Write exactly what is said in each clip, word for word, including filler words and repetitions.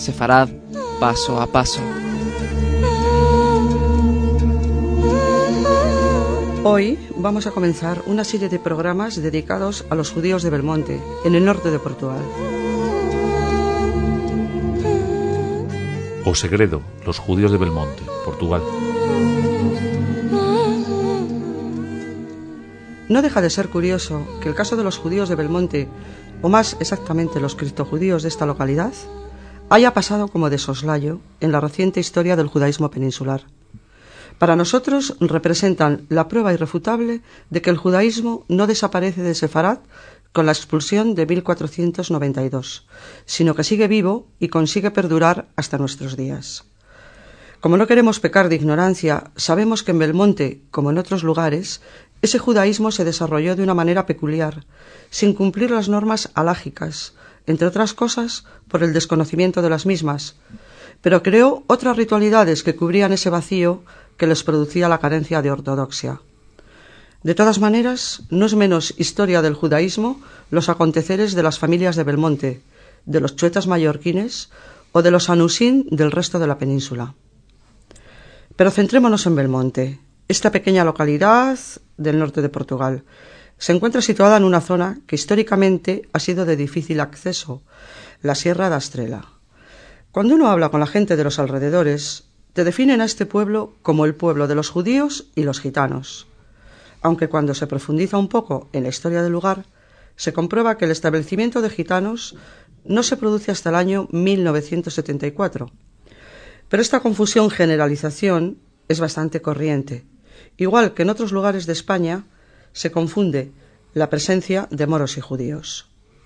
sefarad paso a paso. Hoy vamos a comenzar una serie de programas dedicados a los judíos de Belmonte, en el norte de Portugal. O Segredo, los judíos de Belmonte, Portugal. No deja de ser curioso que el caso de los judíos de Belmonte, o más exactamente los criptojudíos de esta localidad, haya pasado como de soslayo en la reciente historia del judaísmo peninsular. Para nosotros representan la prueba irrefutable de que el judaísmo no desaparece de Sefarad con la expulsión de mil cuatrocientos noventa y dos, sino que sigue vivo y consigue perdurar hasta nuestros días. Como no queremos pecar de ignorancia, sabemos que en Belmonte, como en otros lugares, ese judaísmo se desarrolló de una manera peculiar, sin cumplir las normas halágicas, entre otras cosas por el desconocimiento de las mismas, pero creó otras ritualidades que cubrían ese vacío que les producía la carencia de ortodoxia. De todas maneras, no es menos historia del judaísmo los aconteceres de las familias de Belmonte, de los chuetas mallorquines o de los anusín del resto de la península. Pero centrémonos en Belmonte. Esta pequeña localidad del norte de Portugal se encuentra situada en una zona que históricamente ha sido de difícil acceso, la Sierra da Estrela. Cuando uno habla con la gente de los alrededores, te definen a este pueblo como el pueblo de los judíos y los gitanos, aunque cuando se profundiza un poco en la historia del lugar, se comprueba que el establecimiento de gitanos no se produce hasta el año mil novecientos setenta y cuatro. Pero esta confusión-generalización es bastante corriente. Igual que en otros lugares de España, se confunde la presencia de moros y judíos.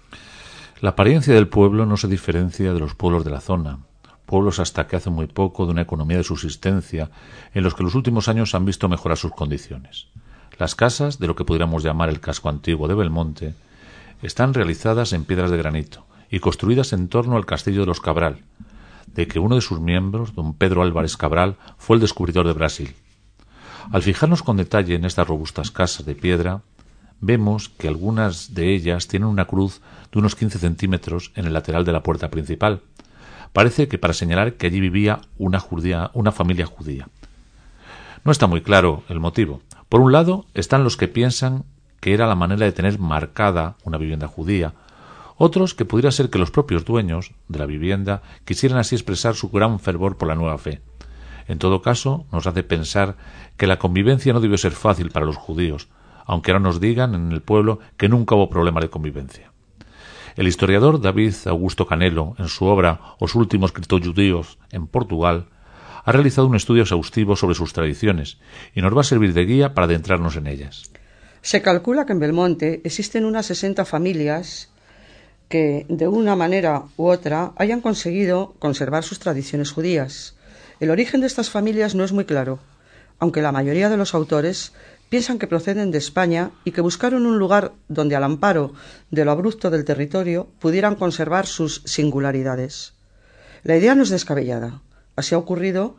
La apariencia del pueblo no se diferencia de los pueblos de la zona, pueblos hasta que hace muy poco de una economía de subsistencia en los que los últimos años han visto mejorar sus condiciones. Las casas, de lo que podríamos llamar el casco antiguo de Belmonte, están realizadas en piedras de granito y construidas en torno al castillo de los Cabral, de que uno de sus miembros, don Pedro Álvarez Cabral, fue el descubridor de Brasil. Al fijarnos con detalle en estas robustas casas de piedra, vemos que algunas de ellas tienen una cruz de unos quince centímetros en el lateral de la puerta principal. Parece que para señalar que allí vivía una, judía, una familia judía. No está muy claro el motivo. Por un lado están los que piensan que era la manera de tener marcada una vivienda judía, otros que pudiera ser que los propios dueños de la vivienda quisieran así expresar su gran fervor por la nueva fe. En todo caso, nos hace pensar que la convivencia no debió ser fácil para los judíos, aunque ahora nos digan en el pueblo que nunca hubo problema de convivencia. El historiador David Augusto Canelo, en su obra Os últimos criptojudíos en Portugal, ha realizado un estudio exhaustivo sobre sus tradiciones y nos va a servir de guía para adentrarnos en ellas. Se calcula que en Belmonte existen unas sesenta familias que, de una manera u otra, hayan conseguido conservar sus tradiciones judías. El origen de estas familias no es muy claro, aunque la mayoría de los autores piensan que proceden de España y que buscaron un lugar donde, al amparo de lo abrupto del territorio, pudieran conservar sus singularidades. La idea no es descabellada. Así ha ocurrido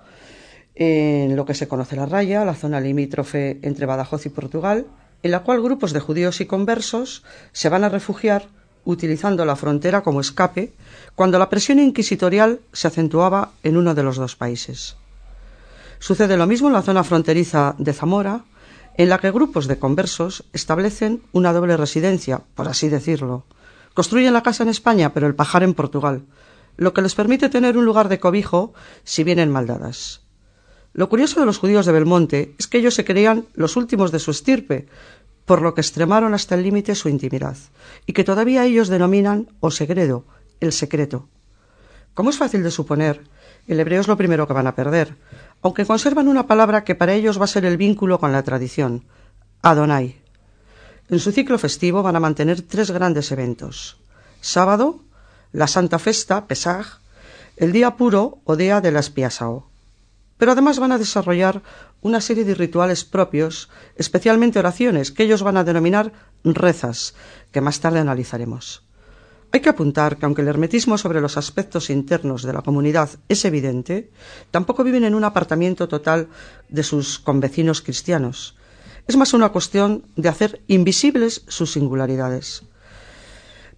en lo que se conoce la Raya, la zona limítrofe entre Badajoz y Portugal, en la cual grupos de judíos y conversos se van a refugiar utilizando la frontera como escape cuando la presión inquisitorial se acentuaba en uno de los dos países. Sucede lo mismo en la zona fronteriza de Zamora, en la que grupos de conversos establecen una doble residencia, por así decirlo. Construyen la casa en España, pero el pajar en Portugal, lo que les permite tener un lugar de cobijo si vienen mal dadas. Lo curioso de los judíos de Belmonte es que ellos se creían los últimos de su estirpe, por lo que extremaron hasta el límite su intimidad, y que todavía ellos denominan o segredo, el secreto. Como es fácil de suponer, el hebreo es lo primero que van a perder, aunque conservan una palabra que para ellos va a ser el vínculo con la tradición, Adonai. En su ciclo festivo van a mantener tres grandes eventos. Sábado, la Santa Festa, Pesaj, el día puro o día de la Espiasao. Pero además van a desarrollar una serie de rituales propios, especialmente oraciones, que ellos van a denominar rezas, que más tarde analizaremos. Hay que apuntar que aunque el hermetismo sobre los aspectos internos de la comunidad es evidente, tampoco viven en un apartamiento total de sus convecinos cristianos. Es más una cuestión de hacer invisibles sus singularidades.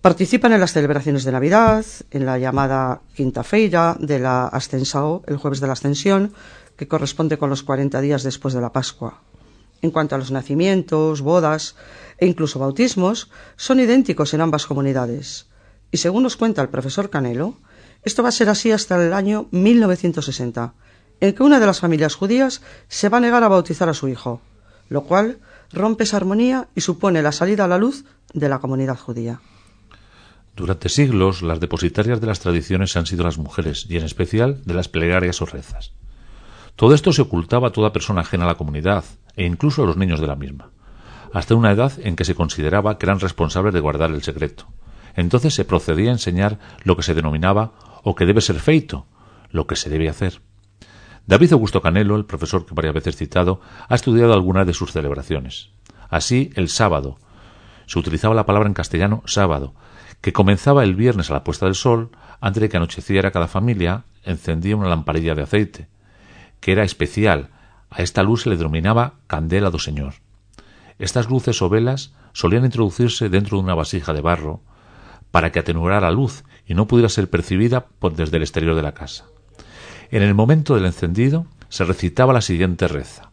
Participan en las celebraciones de Navidad, en la llamada Quinta Feira de la Ascensión, el jueves de la Ascensión, que corresponde con los cuarenta días después de la Pascua. En cuanto a los nacimientos, bodas e incluso bautismos, son idénticos en ambas comunidades. Y según nos cuenta el profesor Canelo, esto va a ser así hasta el año mil novecientos sesenta, en que una de las familias judías se va a negar a bautizar a su hijo, lo cual rompe esa armonía y supone la salida a la luz de la comunidad judía. Durante siglos, las depositarias de las tradiciones han sido las mujeres, y en especial de las plegarias o rezas. Todo esto se ocultaba a toda persona ajena a la comunidad, e incluso a los niños de la misma, hasta una edad en que se consideraba que eran responsables de guardar el secreto. Entonces se procedía a enseñar lo que se denominaba o que debe ser feito, lo que se debe hacer. David Augusto Canelo, el profesor que varias veces citado, ha estudiado algunas de sus celebraciones. Así, el sábado. Se utilizaba la palabra en castellano sábado, que comenzaba el viernes a la puesta del sol. Antes de que anocheciera, cada familia encendía una lamparilla de aceite, que era especial. A esta luz se le denominaba candela do Señor. Estas luces o velas solían introducirse dentro de una vasija de barro para que atenuara la luz y no pudiera ser percibida por desde el exterior de la casa. En el momento del encendido se recitaba la siguiente reza: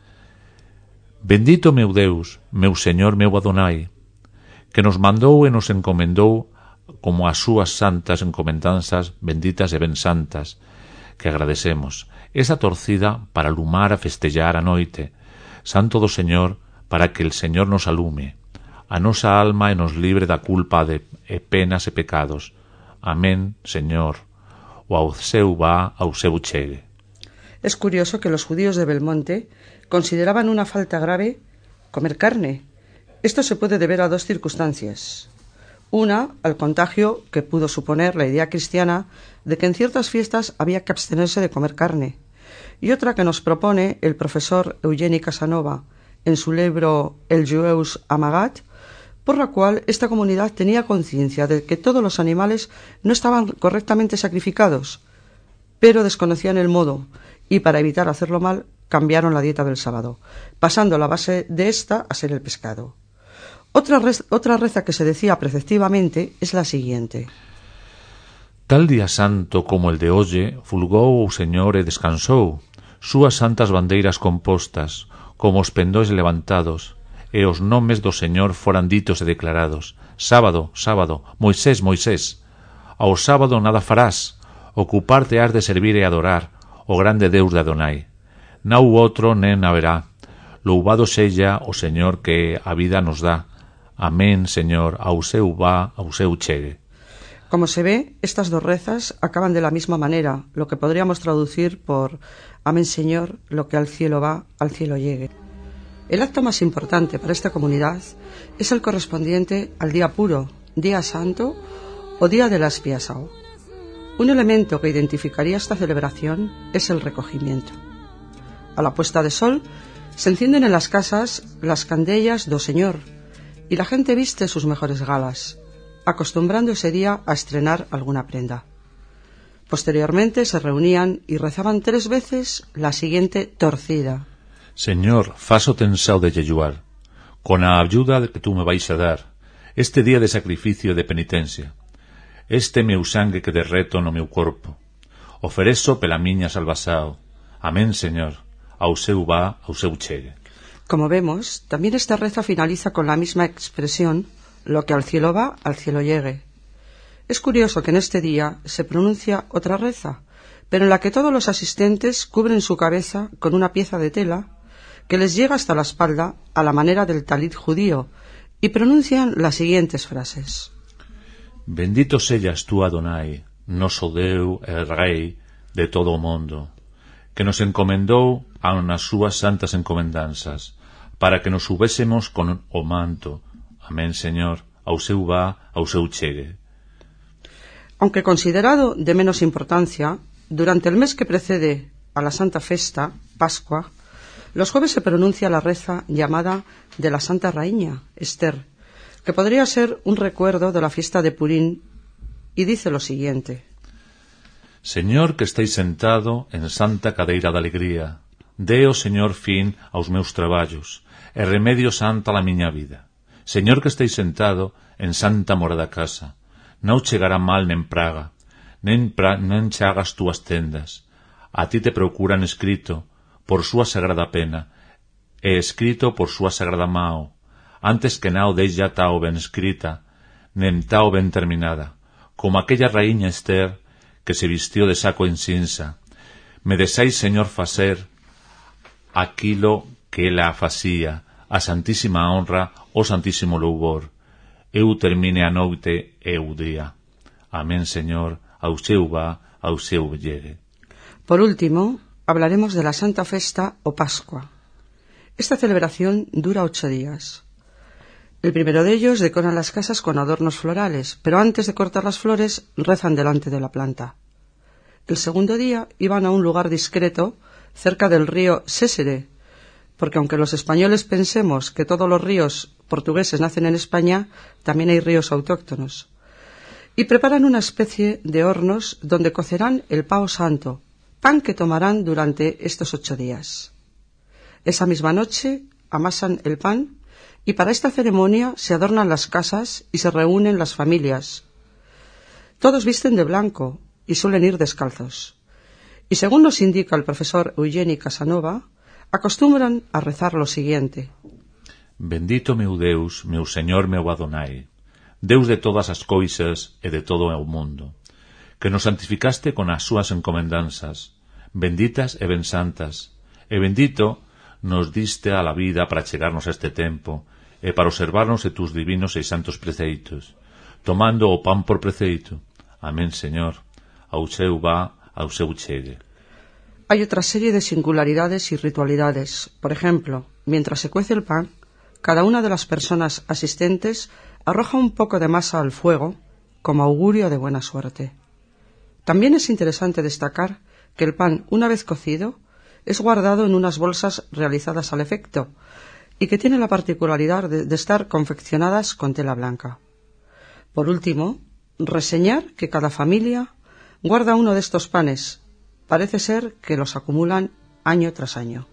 Bendito meu Deus, meu Señor, meu Adonai, que nos mandou e nos encomendou como as súas santas encomendanzas benditas e ben santas, que agradecemos. Esa torcida para alumar a festejar a noite, santo do Señor, para que el Señor nos alume, a nosa alma e nos libre da culpa de e penas e pecados. Amén, Señor, o ao seu vá, ao seu chegue. Es curioso que los judíos de Belmonte consideraban una falta grave comer carne. Esto se puede deber a dos circunstancias. Una, al contagio que pudo suponer la idea cristiana de que en ciertas fiestas había que abstenerse de comer carne. Y otra que nos propone el profesor Eugeni Casanova en su libro El Jueus Amagat, por la cual esta comunidad tenía conciencia de que todos los animales no estaban correctamente sacrificados, pero desconocían el modo, y para evitar hacerlo mal, cambiaron la dieta del sábado, pasando la base de esta a ser el pescado. Otra, rez, otra reza que se decía preceptivamente es la siguiente: Tal día santo como el de hoxe, fulgou o Señor e descansou, súas santas bandeiras compostas, como os pendóis levantados, e os nomes do Señor foran ditos e declarados. Sábado, sábado, Moisés, Moisés, ao sábado nada farás, ocuparte has de servir e adorar o grande Deus de Adonai. Nau outro nen haberá. Louvado sella o Señor que a vida nos dá. Amén, Señor, ao seu vá, ao seu chegue. Como se ve, estas dos rezas acaban de la misma manera, lo que podríamos traducir por Amén, Señor, lo que al cielo va, al cielo llegue. El acto más importante para esta comunidad es el correspondiente al día puro, día santo o día de la expiación. Un elemento que identificaría esta celebración es el recogimiento. A la puesta de sol se encienden en las casas las candellas do Señor y la gente viste sus mejores galas, acostumbrando ese día a estrenar alguna prenda. Posteriormente se reunían y rezaban tres veces la siguiente torcida: Señor, faso tensao de yeyuar, con a ayuda que tú me vais a dar, este día de sacrificio e de penitencia, este meu sangue que derreto no meu corpo, oferezo pela miña salvação. Amén, Señor, ao seu vá, ao seu chegue. Como vemos, también esta reza finaliza con la misma expresión: lo que al cielo va, al cielo llegue. Es curioso que en este día se pronuncia otra reza, pero en la que todos los asistentes cubren su cabeza con una pieza de tela que les llega hasta la espalda a la manera del talit judío y pronuncian las siguientes frases: Bendito sellas tú, Adonai, noso Deu e Rei de todo o mundo, que nos encomendou a nas súas santas encomendanzas, para que nos subésemos con o manto. Amén, Señor, ao seu vá, ao seu chegue. Aunque considerado de menos importancia, durante el mes que precede a la Santa Festa, Pascua, los jueves se pronuncia la reza llamada de la Santa Raíña, Esther, que podría ser un recuerdo de la fiesta de Purín, y dice lo siguiente: Señor, que estáis sentado en santa cadeira de alegría, deo, Señor, fin aos meus traballos, e remedio santa la miña vida. Señor que estáis sentado en santa morada casa, non chegará mal nen praga, nen, pra, nen chagas túas tendas. A ti te procuran escrito por súa sagrada pena, e escrito por súa sagrada mao, antes que nao deis ya tao ben escrita, nen tao ben terminada, como aquella raíña Esther que se vistió de saco encinsa. Me desais, Señor, facer aquilo que ela facía, a santísima honra, o santísimo louvor. Eu termine a noite e o día. Amén, Señor, ao seu va, ao seu llegue. Por último, hablaremos de la Santa Festa o Pascua. Esta celebración dura ocho días. El primero de ellos decoran las casas con adornos florales, pero antes de cortar las flores rezan delante de la planta. El segundo día iban a un lugar discreto cerca del río Sésere, porque aunque los españoles pensemos que todos los ríos portugueses nacen en España, también hay ríos autóctonos. Y preparan una especie de hornos donde cocerán el pao santo, pan que tomarán durante estos ocho días. Esa misma noche amasan el pan y para esta ceremonia se adornan las casas y se reúnen las familias. Todos visten de blanco y suelen ir descalzos. Y según nos indica el profesor Eugeni Casanova, acostumbran a rezar lo siguiente: Bendito meu Deus, meu Señor, meu Adonai, Deus de todas as coisas e de todo o mundo, que nos santificaste con as súas encomendanzas, benditas e ben santas, e bendito nos diste a la vida para chegarnos a este tempo e para observarnos de tus divinos e santos preceitos, tomando o pan por preceito. Amén, Señor, ao seu va, ao seu chegue. Hay otra serie de singularidades y ritualidades. Por ejemplo, mientras se cuece el pan, cada una de las personas asistentes arroja un poco de masa al fuego como augurio de buena suerte. También es interesante destacar que el pan, una vez cocido, es guardado en unas bolsas realizadas al efecto y que tiene la particularidad de, de estar confeccionadas con tela blanca. Por último, reseñar que cada familia guarda uno de estos panes. Parece ser que los acumulan año tras año.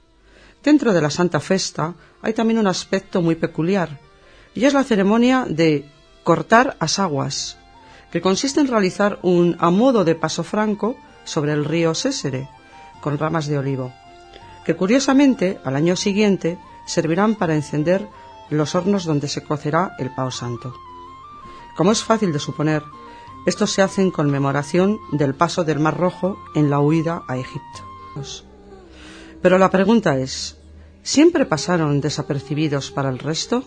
Dentro de la Santa Festa hay también un aspecto muy peculiar, y es la ceremonia de cortar as aguas, que consiste en realizar un a modo de paso franco sobre el río Sésere, con ramas de olivo, que curiosamente al año siguiente servirán para encender los hornos donde se cocerá el pao santo. Como es fácil de suponer, estos se hacen en conmemoración del paso del Mar Rojo en la huida a Egipto. Pero la pregunta es, ¿siempre pasaron desapercibidos para el resto?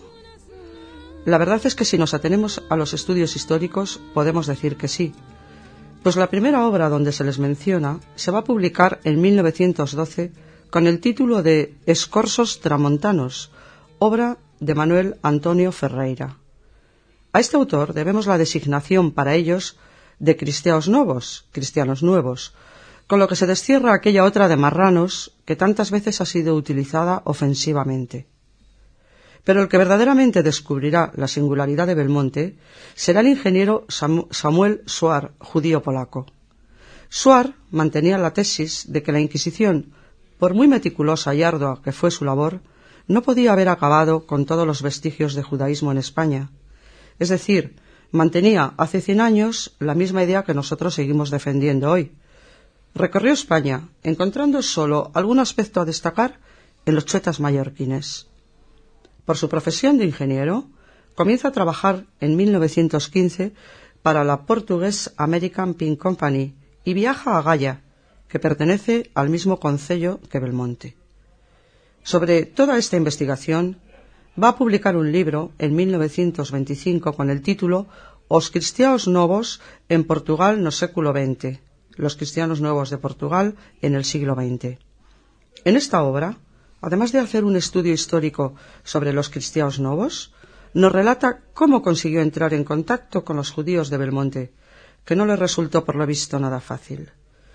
La verdad es que si nos atenemos a los estudios históricos podemos decir que sí, pues la primera obra donde se les menciona se va a publicar en mil novecientos doce con el título de Escorsos Tramontanos, obra de Manuel Antonio Ferreira. A este autor debemos la designación para ellos de cristianos novos, cristianos nuevos, con lo que se destierra aquella otra de marranos que tantas veces ha sido utilizada ofensivamente. Pero el que verdaderamente descubrirá la singularidad de Belmonte será el ingeniero Samuel Soar, judío polaco. Soar mantenía la tesis de que la Inquisición, por muy meticulosa y ardua que fue su labor, no podía haber acabado con todos los vestigios de judaísmo en España. Es decir, mantenía hace cien años la misma idea que nosotros seguimos defendiendo hoy. Recorrió España, encontrando solo algún aspecto a destacar en los chuetas mallorquines. Por su profesión de ingeniero, comienza a trabajar en mil novecientos quince para la Portuguese American Pink Company y viaja a Gaya, que pertenece al mismo concello que Belmonte. Sobre toda esta investigación, va a publicar un libro en mil novecientos veinticinco con el título Os cristianos novos en Portugal no século veinte, los cristianos nuevos de Portugal en el siglo veinte. En esta obra, además de hacer un estudio histórico sobre los cristianos novos, nos relata cómo consiguió entrar en contacto con los judíos de Belmonte, que no le resultó por lo visto nada fácil.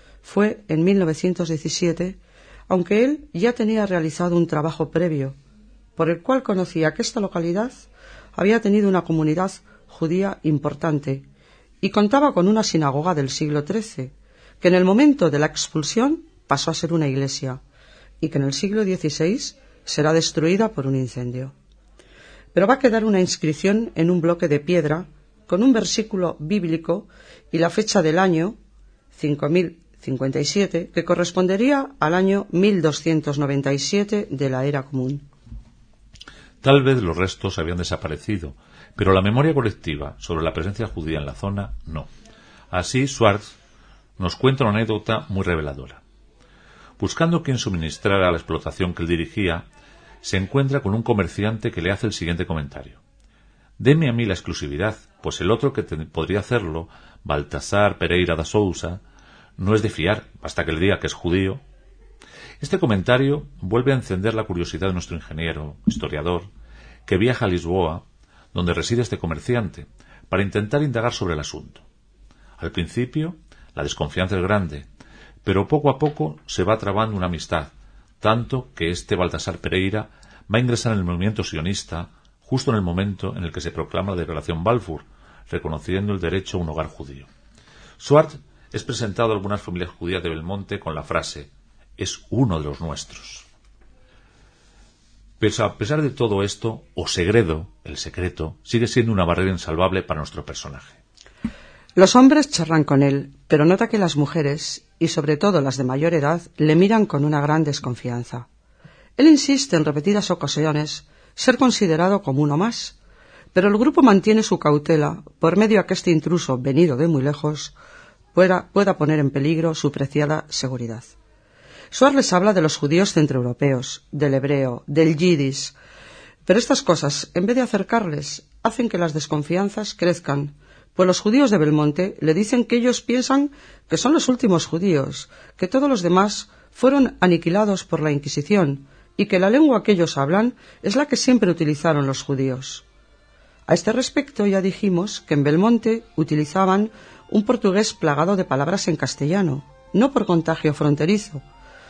Fue en mil novecientos diecisiete, aunque él ya tenía realizado un trabajo previo, por el cual conocía que esta localidad había tenido una comunidad judía importante y contaba con una sinagoga del siglo trece, que en el momento de la expulsión pasó a ser una iglesia y que en el siglo dieciséis será destruida por un incendio. pero va a quedar una inscripción en un bloque de piedra con un versículo bíblico y la fecha del año cinco mil cincuenta y siete, que correspondería al año mil doscientos noventa y siete de la era común. Tal vez los restos habían desaparecido, pero la memoria colectiva sobre la presencia judía en la zona no. Así, Schwartz nos cuenta una anécdota muy reveladora. Buscando quien suministrara la explotación que él dirigía, se encuentra con un comerciante que le hace el siguiente comentario. Deme a mí la exclusividad, pues el otro que te podría hacerlo, Baltasar Pereira da Sousa, no es de fiar, basta que le diga que es judío. Este comentario vuelve a encender la curiosidad de nuestro ingeniero, historiador, que viaja a Lisboa, donde reside este comerciante, para intentar indagar sobre el asunto. Al principio, la desconfianza es grande, pero poco a poco se va trabando una amistad, tanto que este Baltasar Pereira va a ingresar en el movimiento sionista justo en el momento en el que se proclama la Declaración Balfour, reconociendo el derecho a un hogar judío. Schwartz es presentado a algunas familias judías de Belmonte con la frase «es uno de los nuestros». Pero a pesar de todo esto, o segredo, el secreto, sigue siendo una barrera insalvable para nuestro personaje. Los hombres charlan con él, pero nota que las mujeres, y sobre todo las de mayor edad, le miran con una gran desconfianza. Él insiste en repetidas ocasiones ser considerado como uno más, pero el grupo mantiene su cautela por medio a que este intruso, venido de muy lejos, pueda, pueda poner en peligro su preciada seguridad. Schwartz les habla de los judíos centroeuropeos, del hebreo, del yiddish, pero estas cosas, en vez de acercarles, hacen que las desconfianzas crezcan, pues los judíos de Belmonte le dicen que ellos piensan que son los últimos judíos, que todos los demás fueron aniquilados por la Inquisición y que la lengua que ellos hablan es la que siempre utilizaron los judíos. A este respecto ya dijimos que en Belmonte utilizaban un portugués plagado de palabras en castellano, no por contagio fronterizo,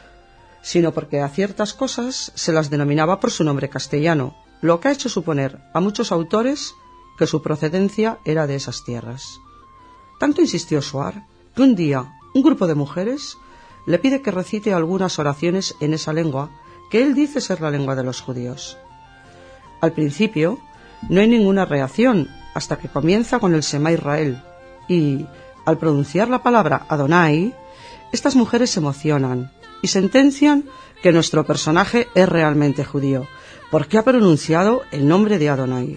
sino porque a ciertas cosas se las denominaba por su nombre castellano, lo que ha hecho suponer a muchos autores que su procedencia era de esas tierras. Tanto insistió Schwartz que un día un grupo de mujeres le pide que recite algunas oraciones en esa lengua que él dice ser la lengua de los judíos. Al principio no hay ninguna reacción hasta que comienza con el Shema Israel y, al pronunciar la palabra Adonai, estas mujeres se emocionan y sentencian que nuestro personaje es realmente judío, porque ha pronunciado el nombre de Adonai.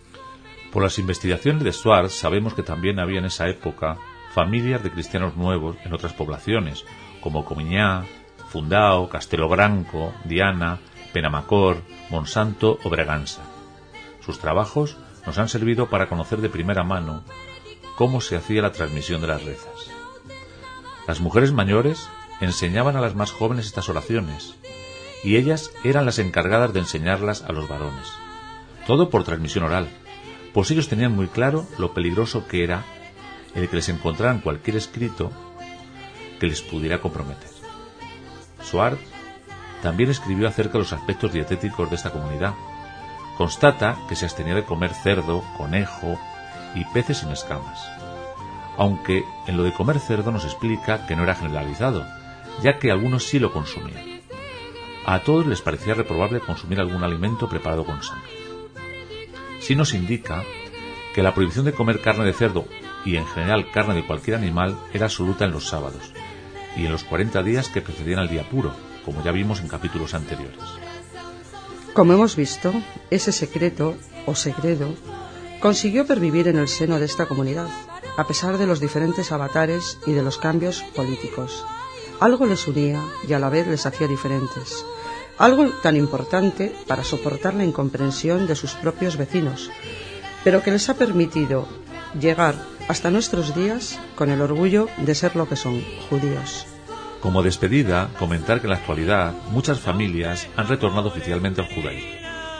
Por las investigaciones de Schwartz sabemos que también había en esa época familias de cristianos nuevos en otras poblaciones, como Comiñá, Fundao, Castelo Branco, Diana, Penamacor, Monsanto o Bragança. Sus trabajos nos han servido para conocer de primera mano cómo se hacía la transmisión de las rezas. Las mujeres mayores enseñaban a las más jóvenes estas oraciones, y ellas eran las encargadas de enseñarlas a los varones. Todo por transmisión oral, pues ellos tenían muy claro lo peligroso que era el que les encontraran cualquier escrito que les pudiera comprometer. Schwartz también escribió acerca de los aspectos dietéticos de esta comunidad. Constata que se abstenía de comer cerdo, conejo y peces sin escamas, aunque en lo de comer cerdo nos explica que no era generalizado, ya que algunos sí lo consumían. A todos les parecía reprobable consumir algún alimento preparado con sangre. Sí nos indica que la prohibición de comer carne de cerdo y en general carne de cualquier animal era absoluta en los sábados y en los cuarenta días que precedían al día puro, como ya vimos en capítulos anteriores. Como hemos visto, ese secreto o segredo consiguió pervivir en el seno de esta comunidad, a pesar de los diferentes avatares y de los cambios políticos. Algo les unía y a la vez les hacía diferentes. Algo tan importante para soportar la incomprensión de sus propios vecinos, pero que les ha permitido llegar hasta nuestros días con el orgullo de ser lo que son, judíos. Como despedida, comentar que en la actualidad muchas familias han retornado oficialmente al judaísmo.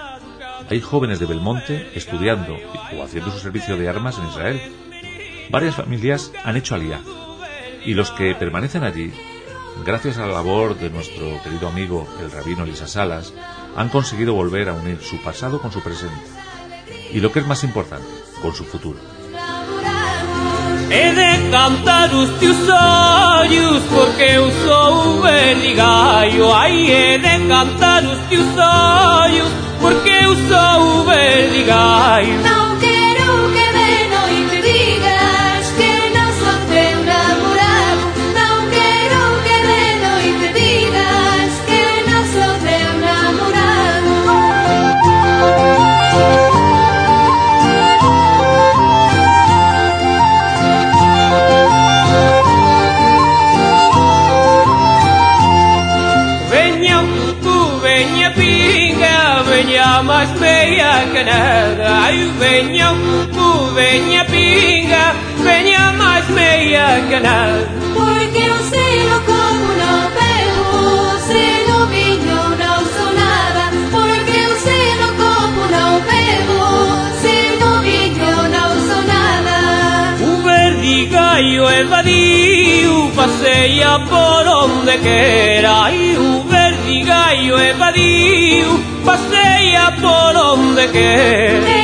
Hay jóvenes de Belmonte estudiando o haciendo su servicio de armas en Israel. Varias familias han hecho aliyá, y los que permanecen allí, gracias a la labor de nuestro querido amigo el rabino Elisa Salas, han conseguido volver a unir su pasado con su presente, y lo que es más importante, con su futuro. He de cantar os teus olhos, porque eu sou o verdigallo. Ai, he de cantar os teus olhos, porque eu sou o verdigallo. máis meia que nada. Ai, veña umpu, veña pinga, veña máis meia que nada. Porque o selo como non pego, se no viño non son nada. Porque o selo como non pego, se no viño non son nada. O verdigallo evadiu, paseia por onde quera. Ai, o verdigallo evadiu, paseia por onde quera.